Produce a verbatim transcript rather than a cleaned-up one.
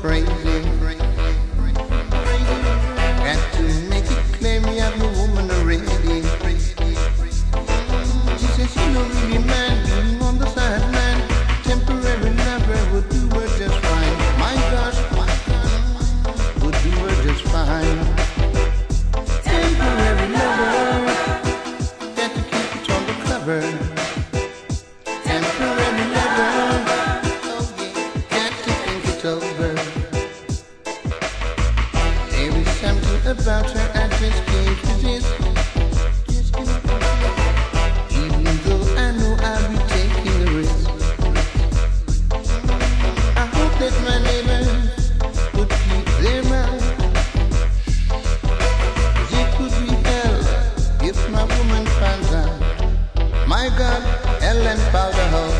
crazy. Got to make it clear me have no woman already. She says she don't really mind being on the sideline. Temporary lover would do her just fine. My gosh, would do her just fine. Temporary lover, got to keep it on the cover. Temporary lover, oh yeah, got to think it over. There is something about her I just can't resist. Just can't resist. Even though I know I'll be taking a risk. I hope that my neighbors would keep their mouth. It could be hell if my woman finds out. My God, hell and powder house.